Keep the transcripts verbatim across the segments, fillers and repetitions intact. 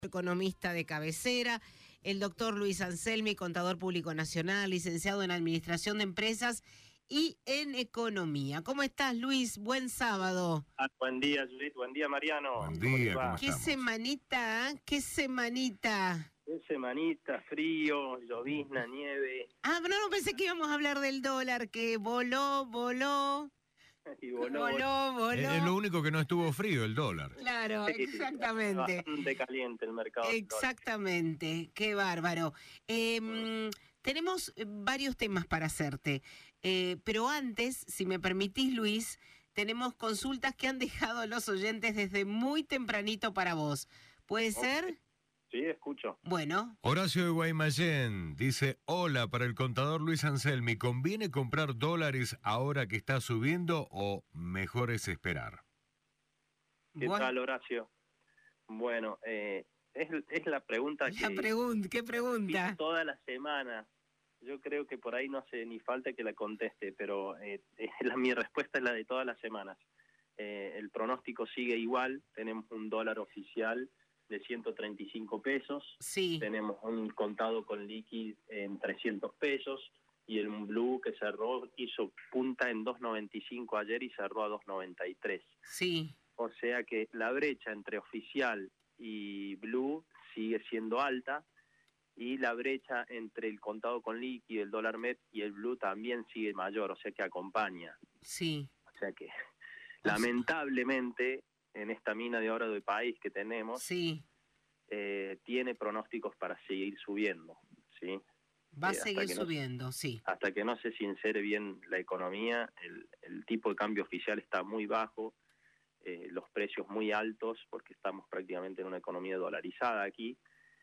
economista de cabecera, el doctor Luis Anselmi, contador público nacional, licenciado en Administración de Empresas y en Economía. ¿Cómo estás, Luis? Buen sábado. Ah, buen día, Judith. Buen día, Mariano. Buen día, ¿cómo ¿Qué estamos? semanita? ¿eh? ¿Qué semanita? Qué semanita, frío, llovizna, nieve. Ah, pero no pensé que íbamos a hablar del dólar, que voló, voló, Y voló, voló, voló. Es, es lo único que no estuvo frío, el dólar. Claro, Sí, exactamente. bastante caliente el mercado. Exactamente, qué bárbaro. Eh, tenemos varios temas para hacerte, eh, pero antes, si me permitís, Luis, tenemos consultas que han dejado los oyentes desde muy tempranito para vos. ¿Puede Ok. ser? Sí, escucho. Bueno. Horacio de Guaymallén dice, hola, para el contador Luis Anselmi, ¿conviene comprar dólares ahora que está subiendo o mejor es esperar? ¿Qué Bueno. tal, Horacio? Bueno, eh, es, es la pregunta La que pregunta, ¿qué pregunta? vi toda la semana. Yo creo que por ahí no hace ni falta que la conteste, pero eh, la, mi respuesta es la de todas las semanas. Eh, el pronóstico sigue igual, tenemos un dólar oficial de ciento treinta y cinco pesos, Sí, tenemos un contado con liquid en trescientos pesos y el blue que cerró, hizo punta en dos noventa y cinco ayer y cerró a dos noventa y tres. sí, O sea que la brecha entre oficial y blue sigue siendo alta y la brecha entre el contado con liquid, el dólar met y el blue también sigue mayor, o sea que acompaña. sí. O sea que O sea- lamentablemente en esta mina de oro del país que tenemos, Sí, eh, tiene pronósticos para seguir subiendo, ¿sí? va a Eh, hasta seguir que no- subiendo, sí. Hasta que no se sincere bien la economía, el, el tipo de cambio oficial está muy bajo, eh, los precios muy altos, porque estamos prácticamente en una economía dolarizada aquí,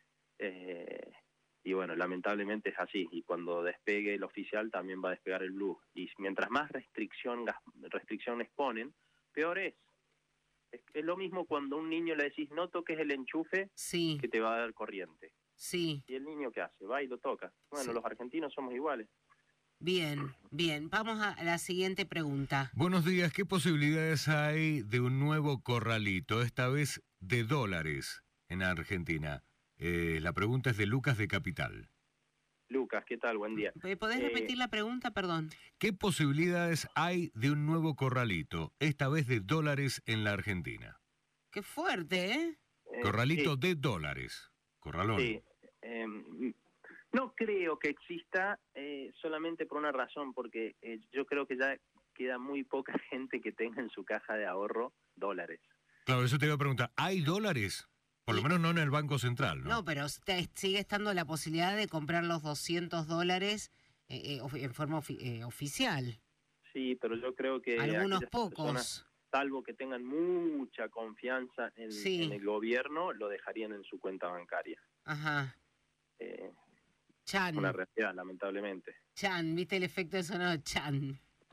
eh, y bueno, lamentablemente es así, y cuando despegue el oficial también va a despegar el blue, y mientras más restricción, gas- restricciones ponen, peor es. Es, es lo mismo cuando a un niño le decís no toques el enchufe Sí, que te va a dar corriente. sí. ¿Y el niño qué hace? Va y lo toca. Bueno, Sí. los argentinos somos iguales. Bien, bien. Vamos a la siguiente pregunta. Buenos días, ¿qué posibilidades hay de un nuevo corralito, esta vez de dólares, en Argentina? Eh, la pregunta es de Lucas de Capital. Lucas, ¿qué tal? Buen día. ¿Podés Eh, repetir la pregunta? Perdón. ¿Qué posibilidades hay de un nuevo corralito, esta vez de dólares en la Argentina? Qué fuerte, ¿eh? eh, Corralito sí, de dólares. Corralón. sí. Eh, no creo que exista eh, solamente por una razón, porque eh, yo creo que ya queda muy poca gente que tenga en su caja de ahorro dólares. Claro, eso te iba a preguntar. ¿Hay dólares? Por lo Sí. menos no en el Banco Central, ¿no? No, pero te- sigue estando la posibilidad de comprar los doscientos dólares eh, eh, ofi- en forma ofi- eh, oficial. Sí, pero yo creo que Algunos aquellas pocos. personas, salvo que tengan mucha confianza en, Sí. en el gobierno, lo dejarían en su cuenta bancaria. Ajá. Eh, Chan. una realidad, lamentablemente. Chan. ¿Viste el efecto de sonoro? Chan.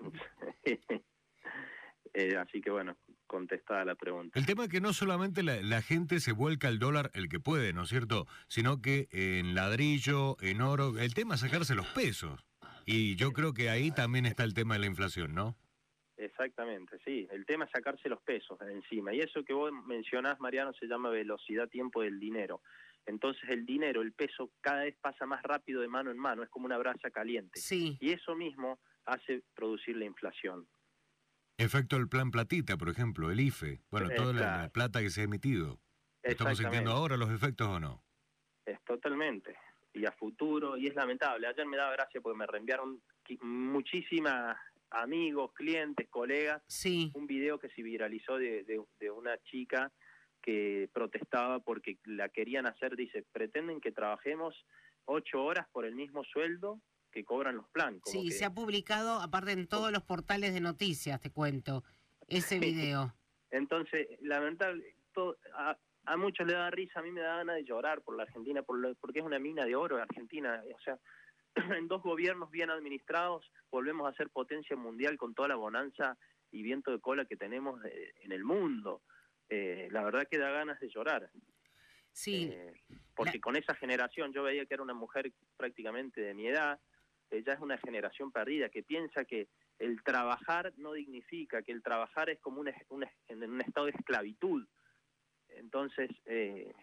eh, así que bueno, contestada la pregunta. El tema es que no solamente la, la gente se vuelca al dólar, el que puede, ¿no es cierto? Sino que en ladrillo, en oro, el tema es sacarse los pesos. Y yo creo que ahí también está el tema de la inflación, ¿no? Exactamente, sí. El tema es sacarse los pesos de encima. Y eso que vos mencionás, Mariano, se llama velocidad-tiempo del dinero. Entonces el dinero, el peso, cada vez pasa más rápido de mano en mano, es como una brasa caliente. Sí. Y eso mismo hace producir la inflación. Efecto del plan platita, por ejemplo, el I F E. Bueno, Eh, toda la, claro. la plata que se ha emitido. ¿Estamos sintiendo ahora los efectos o no? Es totalmente. Y a futuro, y es lamentable. Ayer me daba gracia porque me reenviaron qui- muchísimas amigos, clientes, colegas, Sí. un video que se viralizó de, de, de una chica que protestaba porque la querían hacer, dice, pretenden que trabajemos ocho horas por el mismo sueldo que cobran los planes. Como Sí, que, se ha publicado, aparte en todos los portales de noticias, te cuento, ese video. Entonces, lamentable, todo, a, a muchos le da risa, a mí me da ganas de llorar por la Argentina, por lo, porque es una mina de oro Argentina, o sea, en dos gobiernos bien administrados volvemos a ser potencia mundial con toda la bonanza y viento de cola que tenemos eh, en el mundo. Eh, la verdad que da ganas de llorar. Sí. Eh, porque la- con esa generación, yo veía que era una mujer prácticamente de mi edad, ella es una generación perdida que piensa que el trabajar no dignifica, que el trabajar es como un, un, en un estado de esclavitud. Entonces, eh,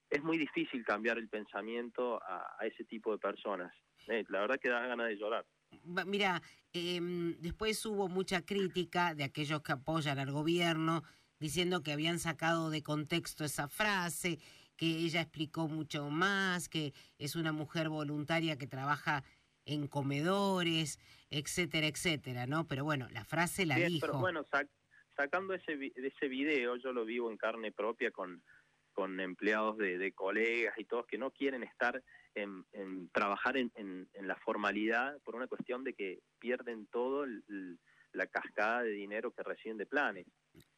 es muy difícil cambiar el pensamiento a, a ese tipo de personas. Eh, la verdad que da ganas de llorar. Mira, eh, después hubo mucha crítica de aquellos que apoyan al gobierno, diciendo que habían sacado de contexto esa frase, que ella explicó mucho más, que es una mujer voluntaria que trabaja en comedores, etcétera, etcétera, ¿no? Pero bueno, la frase la Bien, dijo. Pero bueno, sac, sacando ese, vi- ese video, yo lo vivo en carne propia con, con empleados de, de colegas y todos que no quieren estar en, en trabajar en, en, en la formalidad por una cuestión de que pierden todo el, el, la cascada de dinero que reciben de planes.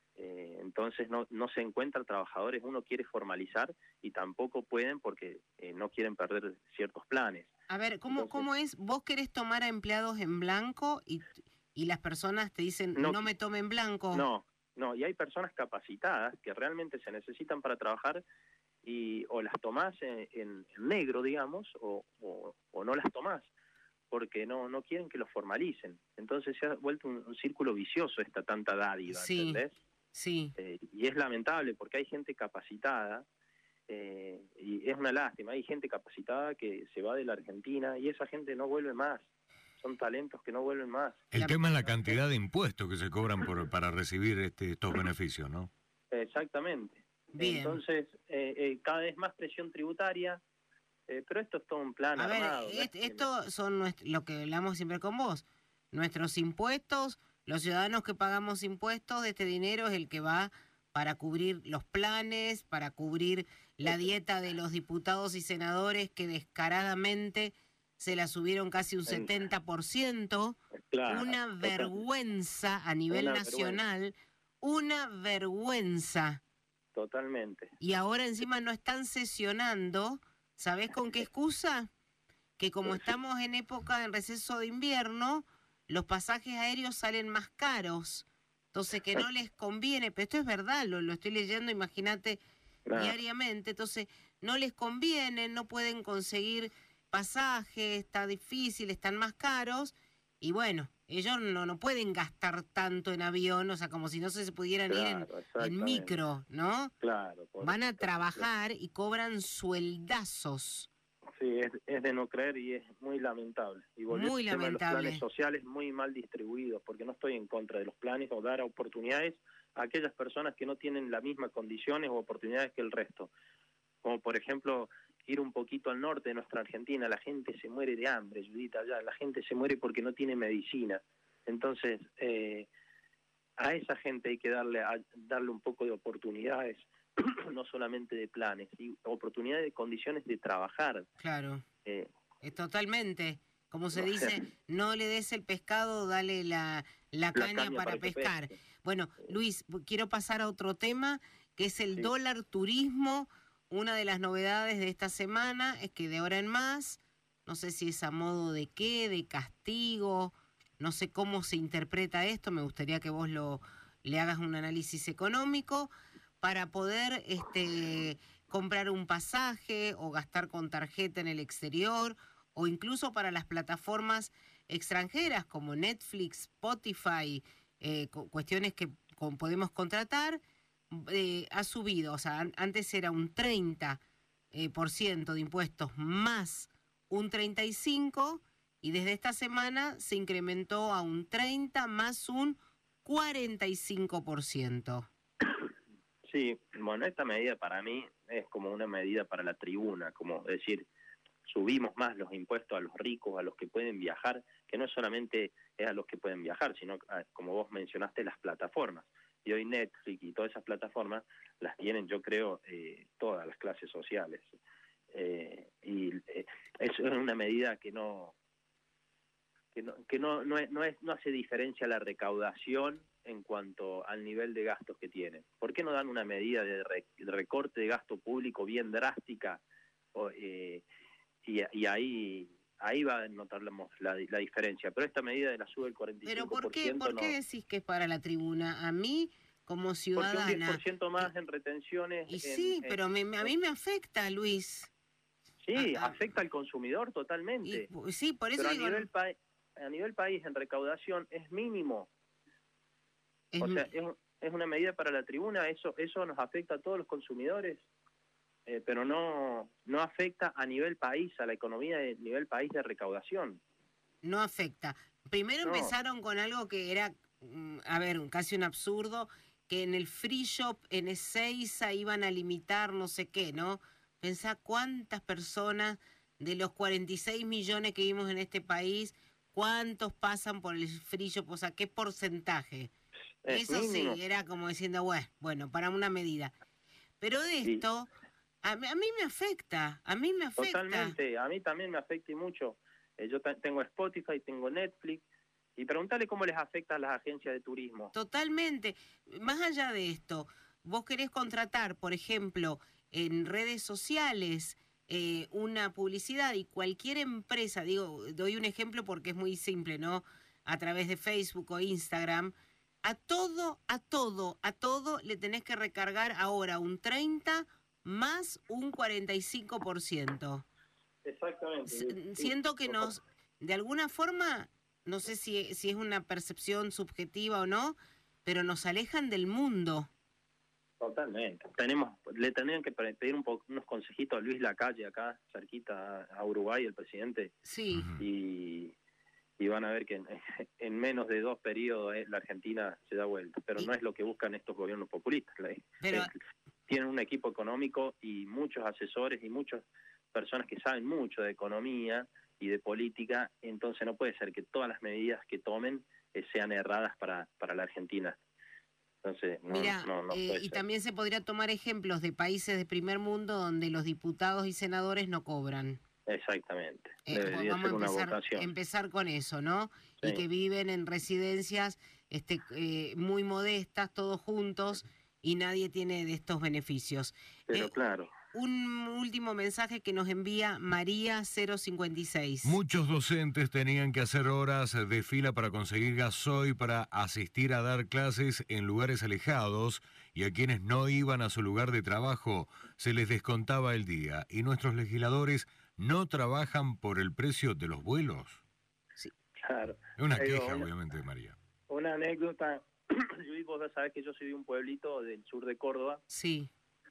Eh, entonces no, no se encuentran trabajadores, uno quiere formalizar y tampoco pueden porque eh, no quieren perder ciertos planes. A ver, ¿cómo, Entonces, ¿cómo es? ¿Vos querés tomar a empleados en blanco y, y las personas te dicen no, no me tome en blanco? No, no, y hay personas capacitadas que realmente se necesitan para trabajar y o las tomás en, en negro, digamos, o, o, o no las tomás, porque no no quieren que los formalicen. Entonces se ha vuelto un, un círculo vicioso esta tanta dádiva, Sí, ¿entendés? sí. Eh, y es lamentable porque hay gente capacitada, eh, y es una lástima, hay gente capacitada que se va de la Argentina y esa gente no vuelve más, son talentos que no vuelven más. El La- tema es la cantidad de impuestos que se cobran por, para recibir este, estos beneficios, ¿no? Exactamente. Bien. Entonces, eh, eh, cada vez más presión tributaria, eh, pero esto es todo un plan A ver, armado. est- ¿no? esto son nuestro- lo que hablamos siempre con vos. Nuestros impuestos, los ciudadanos que pagamos impuestos, este dinero es el que va para cubrir los planes, para cubrir la dieta de los diputados y senadores que descaradamente se la subieron casi un En- setenta por ciento. Claro, Una total- vergüenza a nivel Una nacional, una vergüenza. totalmente. Y ahora encima no están sesionando, ¿sabés con qué excusa? Que como estamos en época en receso de invierno, los pasajes aéreos salen más caros. Entonces que no les conviene, pero esto es verdad, lo, lo estoy leyendo, imagínate, Claro. diariamente. Entonces no les conviene, no pueden conseguir pasajes, está difícil, están más caros. Y bueno, ellos no, no pueden gastar tanto en avión, o sea, como si no se pudieran ir en, Claro, en exactamente. micro, ¿no? Claro. por Van a eso. trabajar y cobran sueldazos. Sí, es, es de no creer y es muy lamentable. Y volviendo Muy al tema de los lamentable. planes sociales muy mal distribuidos, porque no estoy en contra de los planes o dar oportunidades a aquellas personas que no tienen las mismas condiciones o oportunidades que el resto. Como por ejemplo, ir un poquito al norte de nuestra Argentina, la gente se muere de hambre, Judita, allá, la gente se muere porque no tiene medicina. Entonces, eh, a esa gente hay que darle, a, darle un poco de oportunidades, no solamente de planes, y oportunidades de condiciones de trabajar. Claro, Eh, es totalmente. Como se o dice, sea, no le des el pescado, dale la, la, la caña, caña para, para que pescar. pesque. Bueno, Luis, quiero pasar a otro tema, que es el Sí. dólar turismo. Una de las novedades de esta semana es que de ahora en más, no sé si es a modo de qué, de castigo, no sé cómo se interpreta esto, me gustaría que vos lo le hagas un análisis económico para poder este, comprar un pasaje o gastar con tarjeta en el exterior, o incluso para las plataformas extranjeras como Netflix, Spotify, eh, cu- cuestiones que con- podemos contratar, eh, ha subido. O sea, an- antes era un treinta eh, por ciento de impuestos más un treinta y cinco por ciento, y desde esta semana se incrementó a un treinta más un cuarenta y cinco por ciento. Sí, bueno, esta medida para mí es como una medida para la tribuna, como decir, subimos más los impuestos a los ricos, a los que pueden viajar, que no solamente es a los que pueden viajar, sino, a, como vos mencionaste, las plataformas. Y hoy Netflix y todas esas plataformas las tienen, yo creo, eh, todas las clases sociales. Eh, y eh, eso es una medida que no que no que no no, es, no, es, no hace diferencia la recaudación en cuanto al nivel de gastos que tienen. ¿Por qué no dan una medida de, re, de recorte de gasto público bien drástica? O, eh, y, y ahí ahí va a notar la, la, la diferencia. Pero esta medida de la sube del cuarenta y cinco por ciento. ¿Pero por qué, por qué no, decís que es para la tribuna? A mí, como porque ciudadana... un diez por ciento más en retenciones... Y en, sí, en, pero me, a mí me afecta, Luis. Sí, Ah, ah. afecta al consumidor totalmente. Y, sí, por eso pero a digo... nivel, pa a nivel país en recaudación es mínimo. Es o sea, mi... es, es una medida para la tribuna, eso eso nos afecta a todos los consumidores. eh, pero no, no afecta a nivel país, a la economía de nivel país de recaudación. No afecta. Primero No. empezaron con algo que era, mm, a ver, casi un absurdo, que en el free shop en Ezeiza iban a limitar no sé qué, ¿no? Pensá cuántas personas de los cuarenta y seis millones que vimos en este país, cuántos pasan por el free shop, o sea, qué porcentaje. Es Eso mínimo. sí, era como diciendo, bueno, bueno, para una medida. Pero de Sí. esto, a, mí- a mí me afecta, a mí me afecta. Totalmente, a mí también me afecta y mucho. Eh, yo ta- tengo Spotify, tengo Netflix, y preguntarle cómo les afecta a las agencias de turismo. Totalmente. Más allá de esto, vos querés contratar, por ejemplo, en redes sociales eh, una publicidad y cualquier empresa, digo, doy un ejemplo porque es muy simple, ¿no? A través de Facebook o Instagram, a todo, a todo, a todo le tenés que recargar ahora un treinta más un cuarenta y cinco por ciento. Exactamente. S- Siento que nos, de alguna forma, no sé si, si es una percepción subjetiva o no, pero nos alejan del mundo. Totalmente. Tenemos, le tendrían que pe- pedir un po- unos consejitos a Luis Lacalle acá, cerquita a Uruguay, el presidente, Sí, Ujú. y, y van a ver que en, en menos de dos periodos eh, la Argentina se da vuelta. Pero Y- no es lo que buscan estos gobiernos populistas. La- pero es- tienen un equipo económico y muchos asesores y muchas personas que saben mucho de economía y de política, entonces no puede ser que todas las medidas que tomen eh, sean erradas para, para la Argentina. Entonces, no, mira, no, no eh, puede y ser. también se podría tomar ejemplos de países de primer mundo donde los diputados y senadores no cobran. Exactamente. Eh, Debería vamos a ser una empezar, votación. empezar con eso, ¿no? Y Sí. que viven en residencias este, eh, muy modestas, todos juntos, y nadie tiene de estos beneficios. Pero Eh, claro, Un último mensaje que nos envía María cero cincuenta y seis. Muchos docentes tenían que hacer horas de fila para conseguir gasoil para asistir a dar clases en lugares alejados y a quienes no iban a su lugar de trabajo se les descontaba el día. Y nuestros legisladores no trabajan por el precio de los vuelos. claro. Es una Digo, queja, una- obviamente, María. Una anécdota, Luis, vos ya sabés que yo soy de un pueblito del sur de Córdoba, Sí.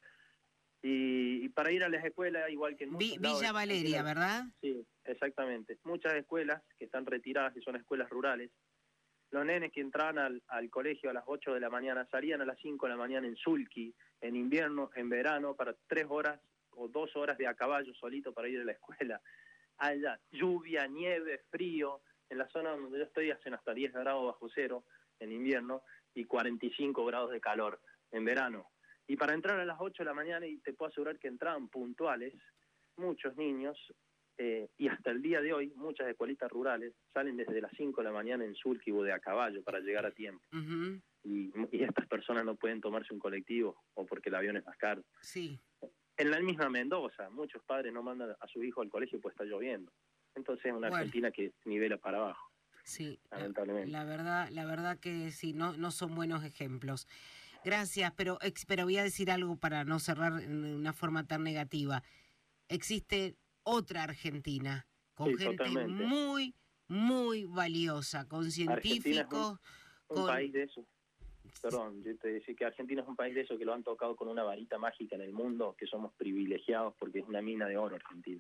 y, y para ir a las escuelas, igual que en Vi- muchos lados Villa de Valeria, Argentina, ¿verdad? sí, exactamente. Muchas escuelas que están retiradas, y son escuelas rurales, los nenes que entraban al, al colegio a las ocho de la mañana salían a las cinco de la mañana en sulky, en invierno, en verano, para tres horas o dos horas de a caballo solito para ir a la escuela. Allá, lluvia, nieve, frío, en la zona donde yo estoy hacen hasta diez grados bajo cero en invierno y cuarenta y cinco grados de calor en verano. Y para entrar a las ocho de la mañana, y te puedo asegurar que entraban puntuales, muchos niños, eh, y hasta el día de hoy, muchas escuelitas rurales salen desde las cinco de la mañana en sulky o de a caballo para llegar a tiempo. Ujú, Y, y estas personas no pueden tomarse un colectivo o porque el avión es más caro. sí. En la misma Mendoza, muchos padres no mandan a sus hijos al colegio pues está lloviendo. Entonces es una Bueno. Argentina que nivela para abajo, Sí, la, lamentablemente. la verdad, la verdad que sí, no, no son buenos ejemplos. Gracias, pero, ex- pero voy a decir algo para no cerrar en una forma tan negativa. Existe otra Argentina, con Sí, gente totalmente. muy, muy valiosa, con Argentina es un- científicos, Un con... país de eso. Perdón, yo te decía que Argentina es un país de eso que lo han tocado con una varita mágica en el mundo, que somos privilegiados porque es una mina de oro Argentina.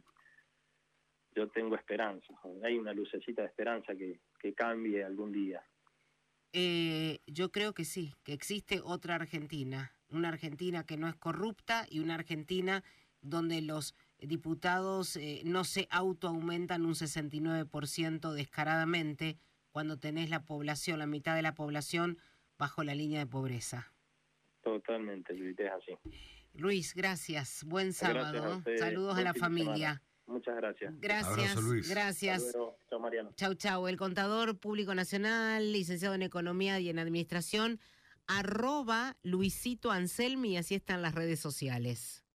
Yo tengo esperanza, hay una lucecita de esperanza que, que cambie algún día. Eh, yo creo que sí, que existe otra Argentina, una Argentina que no es corrupta y una Argentina donde los diputados eh, no se autoaumentan un sesenta y nueve por ciento descaradamente cuando tenés la población, la mitad de la población bajo la línea de pobreza. Totalmente, Luis, es así. Luis, gracias. Buen Gracias sábado. a ustedes. Saludos Buen a la fin de familia. semana. Muchas gracias. Gracias, Abrazo, Luis. gracias. Hasta luego. Chao, Mariano. Chau, chau. El contador público nacional, licenciado en Economía y en Administración, arroba Luisito Anselmi, y así están las redes sociales.